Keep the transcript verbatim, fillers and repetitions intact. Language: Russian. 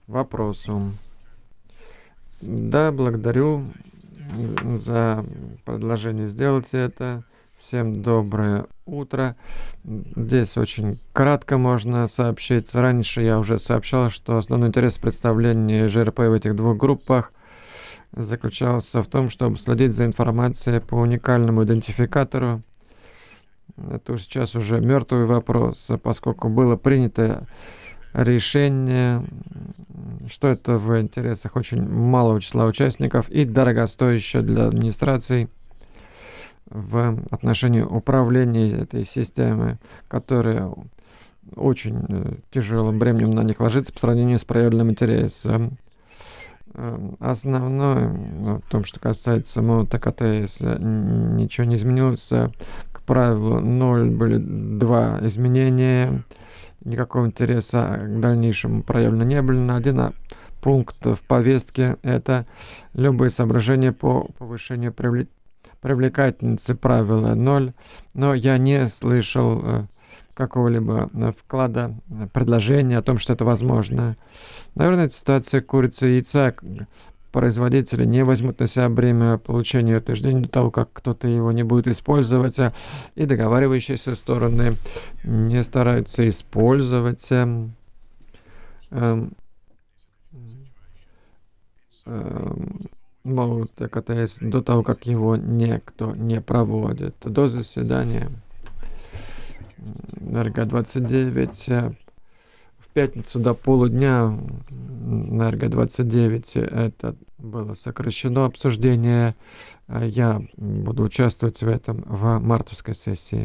вопросу. Да, благодарю за предложение сделать это. Всем доброе утро. Здесь очень кратко можно сообщить. Раньше я уже сообщал, что основной интерес представления ЖРП в этих двух группах заключался в том, чтобы следить за информацией по уникальному идентификатору. Это сейчас уже мертвый вопрос, поскольку было принято решение, что это в интересах очень малого числа участников и дорогостоящее для администрации в отношении управления этой системой, которая очень тяжелым бременем на них ложится по сравнению с проявленным интересом. Основное в том, что касается МОТКТС, ничего не изменилось. К правилу ноль были два изменения. Никакого интереса к дальнейшему проявлено не было. Один пункт в повестке – это любые соображения по повышению привлекательности правила ноль. Но я не слышал какого-либо вклада, предложения о том, что это возможно. Наверное, это ситуация курицы и яйца. Производители не возьмут на себя бремя получения утверждения до того, как кто-то его не будет использовать, и договаривающиеся стороны не стараются использовать эм, эм, могут КТС до того, как его никто не проводит. До заседания РГ двадцать девять в пятницу до полудня на РГ двадцать девять это было сокращено обсуждение. Я буду участвовать в этом в мартовской сессии.